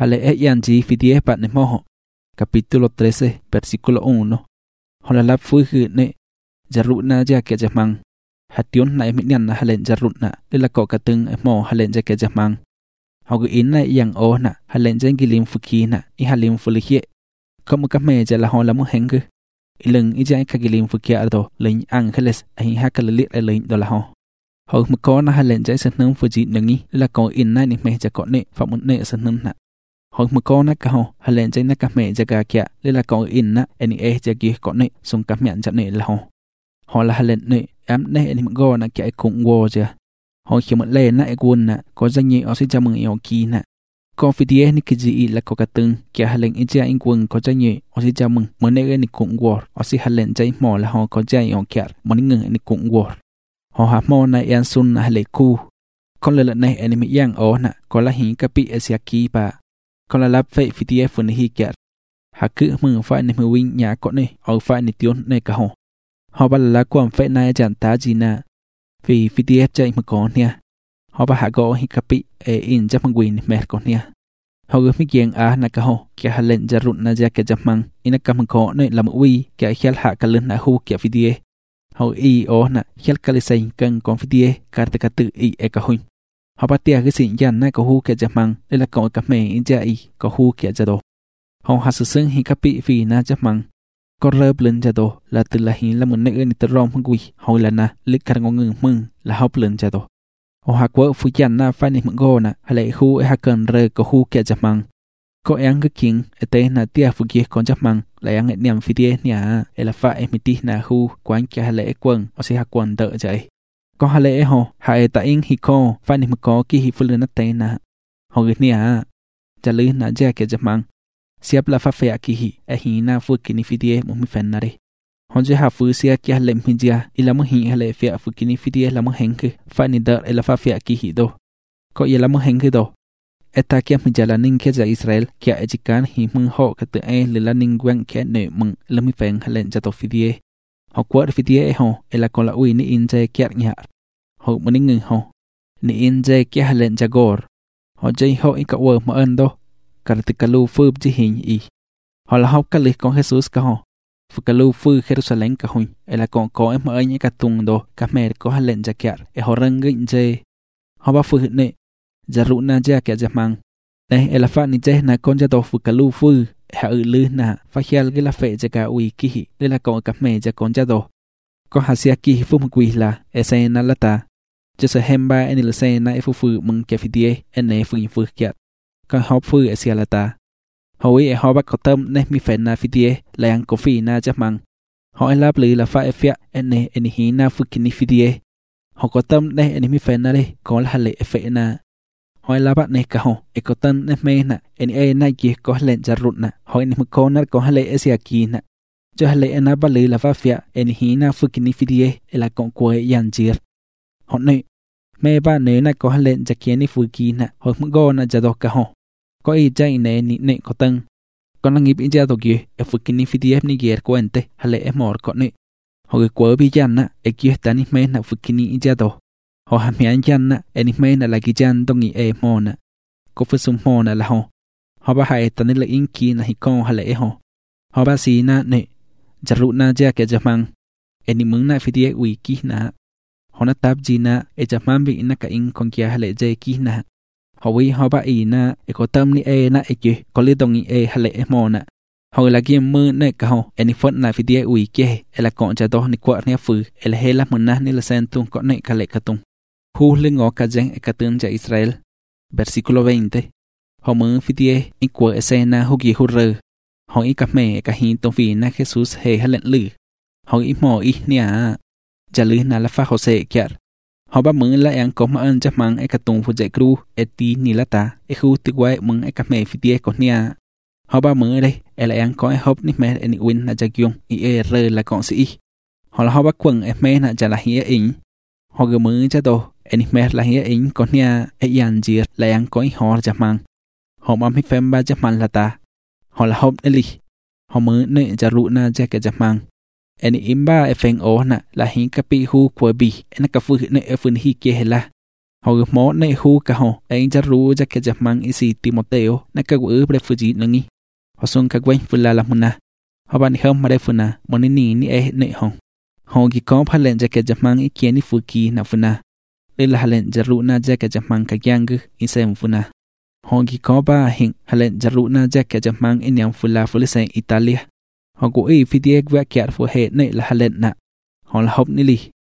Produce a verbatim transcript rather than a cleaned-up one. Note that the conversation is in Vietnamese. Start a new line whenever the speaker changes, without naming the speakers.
Hale e yanji fidie pa ne moho. Capítulo trece, versículo uno. Holalap fui ne jaruna ja ke jamang. Hation na eminian na halen jaruna lila ko katung e mo halen ja ke jamang. Hogu in na yang o na halen jen gilim fuki na i halim fulikie. Kamu kame ja la hola mu henge. Ilung i ja ka gilim fuki ado ling angeles ai ha ka lelit e ling do la ho. Hogu mko na halen ja senum fuji nengi lila ko in na ni me ja ko ne fa mun ne senum na. Hồi mà con nó cả hồ, hay lên trên nó cả mẹ ra gà kia, đây là con in á, anh ấy ra kia con này, xong cả mẹ cho này là hồ. Họ là hay lên này, em này anh mà nó kia cũng vô chưa. Họ khi mà lên nó quân nè, có danh nhị ở sẽ cho mừng yêu kia nè. Con phi tiết này cái gì là có cả từng, kia hay lên ít ra anh quân có danh nhị ở sẽ cho mừng, mà này anh cũng vô, ở sẽ hay lên trái mỏ là họ có danh yêu kia, mà những người anh cũng vô. Họ hạp mỏ này anh xuân hay lên cu. Con lời này anh mới giang ở nè, có là hình cái bị ở xe kia bà. Còn là lắp phê phi tiết phần hi kẹt. Hạ cứ mừng phải nè mưa wing nhà có nè, ở phải nè tiêu nè cả hồ. Họ bà là quam phê này chẳng tá gì nè. Vì phi tiết chạy mà có nè. Họ bà hạ gõ hi capi e in chấp mừng win mẹ có nè. Họ gửi mấy kiêng á nè cả hồ. Kẻ hạ lên ra rụn nè ra kẻ chấp măng. Ina cầm mừng có nè làm uy kẻ khét hạ cả lên nè hù kẻ phi tiết. Họ y ó nè khét cả lì xanh cân con phi tiết. Cả tự cả tự y e cả huynh. Họ bắt tia cáiสิ่งยันน่ะก็ฮู้แก่จะมังได้ละก่อกับแม่อินจาอีก็ฮู้แก่จะโดเขาหาซึ่งหิกะปิฟีน่าจะมังก็เริ่มเปลี่ยนจะโดละตึละหินละเหมือนในเอื้อนิตรอมพังกุยเขาละนะลึกกันงงงมึงละเขาเปลี่ยนจะโดเขาหากว่าฟุยันน่ะไฟในมึงโกน่ะอะไรฮู้ไอ้ฮักเกินเรก็ฮู้แก่จะมังก็ยังก็คิงไอ้เต้น่ะเตี้ยฟุกี้ก่อนจะมังแล้วยังไอ้เนี่ยฟิเดียเนี่ยไอ้ละฟ้าไอ้มิติน่ะฮู้กวนแก่อะไรไอ้กวนเอาสิฮักกวนเตอใจcó hai lẽ họ hai tại in hi co phải niệm có kỳ hi phương nát tên na họ cái nia trả lời na giờ cái chấm mang xếp là phát phê kỳ hi ở hi na phương kỳ ni phi địa một mi phần na đi họ chỉ học phương xia kia lem hi giờ ila một hi hay lẽ phê phương kỳ ni phi địa là một hành cái phải niệm đợi là phát phê kỳ hi đâu có ia là một hành cái đâu eta kia mi giờ là ninh kia giờ Israel kia ở chỉ can hi mừng họ cái tự ai là ninh quang kia nệ mừng là mi phần hay lẽ cho tổ phi địa họ quát phi địa họ là còn là uy ni in chơi kia nhả họ mới ngừng họ ni in dây kia hay lên jagor họ dây họ ít cả word mà ơn đâu cả từ cả lu phơi chỉ hình ý họ là học cái lịch con Jesus cả họ phụ cả lu phơi Jerusalem cả hồi là còn có em mà ấy cả tung đồ cả mẹ có hay lên jacket họ răng gịnh dây họ bắt phơi nè jaru na jacket jamang này là phát ni dây na con jato phụ cả lu phơi họ ở lư na phát hiện cái là phệ jacket uy kỳ đây là còn cả mẹ jacket con jato có hạt xe kỳ phun quỳ là esena lataจะเสhem baอันนี้ละเซนนะไอ้ฟูฟูมึงแกฟิดีเออันไหนฟูยิงฟูเกียดก็ฮอปฟูเอเซียละตาเฮ้ยไอ้ฮอปบักก็เติมเนี่ยมีแฟนนาฟิดีเอแรงกาแฟน่าจะมังเขาไอ้ลาบลือละฟ้าเอฟเฟียอันไหนอันนี้น่าฟูกินฟิดีเอเขาก็เติมเนี่ยอันนี้มีแฟนน่าเลยก็ละฮัลเลเอฟเฟน่าเขาไอ้ลาบักเนี่ยก็เขาไอ้ก็เติมเนี่ยไม่น่ะอันนี้เอ้น่าเกี่ยก็ฮัลเลจะรุดน่ะเขาไอ้นี่มันก็น่าก็ฮัลเลเอเซียกีน่ะจะฮัลเลอันนั้นบักลือละฟ้าเฟียอันนี้น่าฟูกินฟิดีเอเอละก็กลัวยันจีร์เขาเนี่ยแม่บ้านเนื้อน่ะก็ฮัลเลนจะเขียนในฟูกีน่ะหกมึงก็น่ะจะดอกกะหอก็อีใจในนี่เนี่ยก็ตั้งก็นั่งยิบอินเจ้าตัวกี้เอฟูกินนี่ฟิดีเอฟนี่เกียร์ก็เอ็นเตฮัลเลเอมอร์ก็เนี่ยหกกลัวพี่จันน่ะเอกี้แต่นี่แม่น่ะฟูกินนี่อินเจ้าตัวหกหามีอันจันน่ะเอ็นนี่แม่น่ะลากิจันต้องงี้เอมอน่ะก็ฟูซุ่มมอน่ะละหอหกบ้าหายตอนนี้ละอิงกีน่ะฮิกองฮัลเลเอหอหกบ้าซีน่ะเนี่ยจะรู้น่ะจะแกจะมังเอ็นนี่มึงน่ะฟิดีเอวีกี้น่ะhọ nói táp gì na, e chả mang bị na cả in con kia hay lệ dây kia na, họ vì họ bảo ý na, e có tâm ni e na e chứ, có lý đồng ý e hay lệ mò na, họ là kia mưa này cả họ, e ni phật na phi địa uy kia, e là con cha đó ni quạt ni phứ, e là hay là mưa na ni là sen tung con này cả lệ cả tung, hu lên ngõ cả giang e cả tương cha Israel, versículo veinte, họ mưa phi địa, in quạt e sen na hu kia hu rơ, họ ý cả mẹ cả hin tung phi na Jesus hay hay lệ lử, họ ý mò ý niaจะลือนาลฟ้าเขาเสกเกียร์เขาบ้ามึงละยังก็มาเอิญจะมังไอ้กระตุงผู้ใจครูเอตีนีละตาไอ้ครูตึกไว้มึงไอ้กับแม่ฟิเดียก่อนเนี่ยเขาบ้ามึงเลยไอ้ละยังก็ไอ้ฮอบนี่แม่ไอ้นิวินน่าจะยงอีเอเรละก่อนสิเขาละเขาบ้ากวงไอ้แม่น่าจะละเฮียอิงเขาก็มึงจะโตไอ้นี่แม่ละเฮียอิงก่อนเนี่ยไอ้ยันจีร์ละยังก็ไอ้ฮอจะมังเขาบ้าไม่แฟมบ้าจะมันละตาเขาละฮอบนี่ลิเขามึงเนี่ยจะรู้น่าจะแกจะมังอันนี้อิมบ้าเอฟเองโอน่ะละหิงกะปีฮูควบีอันนั้นกะฟื้นในเอฟนฮีเกเฮล่ะ Họ gửi mốt nệ hú cả họ, anh chắc rú chắc kẻ chắc mang ý xì Timoteo, nè các ư bè phụ gì nâng ý. Họ xuống các quanh phụ la làm mùn nà. Họ bạn không mà đây phụ nà, bọn ní ní ế nệ họ. Họ ghi có phá lệnh chắc kẻ chắc mang ý kiến ý phụ kỳ nà phụ nà. Đây là hạ lệnh chắc rú nà chắc kẻ chắc mang các giang gư ý xem phụ nà. Họ ghi có ba hình hạ lệnh chắc rú nà chắc kẻ chắc mang ý nhằm phụ la phụ lê sen Italia. Họ cũng ý phi tiết vẽ kẹt phụ hệ nệ là hạ lệnh nà. Họ là hộp ní lì.